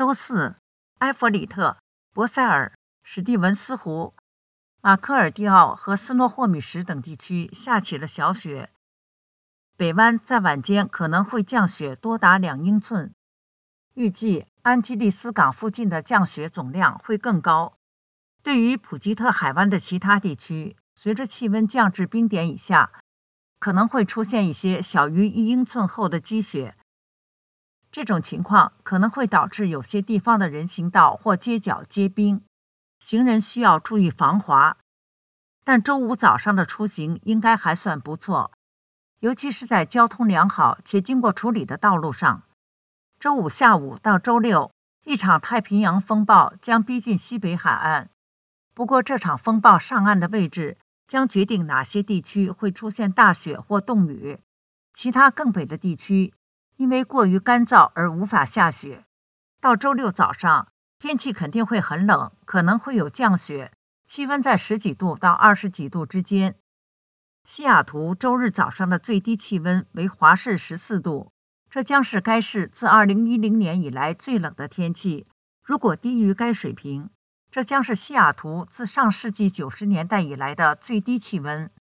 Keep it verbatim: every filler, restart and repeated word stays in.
周四，埃弗里特、博塞尔、史蒂文斯湖、马科尔蒂奥和斯诺霍米什等地区下起了小雪。北湾在晚间可能会降雪多达两英寸，预计安基利斯港附近的降雪总量会更高。对于普吉特海湾的其他地区，随着气温降至冰点以下，可能会出现一些小于一英寸厚的积雪。这种情况可能会导致有些地方的人行道或街角结冰，行人需要注意防滑。但周五早上的出行应该还算不错，尤其是在交通良好且经过处理的道路上。周五下午到周六，一场太平洋风暴将逼近西北海岸。不过，这场风暴上岸的位置将决定哪些地区会出现大雪或冻雨。其他更北的地区因为过于干燥而无法下雪。到周六早上，天气肯定会很冷，可能会有降雪，气温在十几度到二十几度之间。西雅图周日早上的最低气温为华氏十四度，这将是该市自二零一零年以来最冷的天气。如果低于该水平，这将是西雅图自上世纪九十年代以来的最低气温。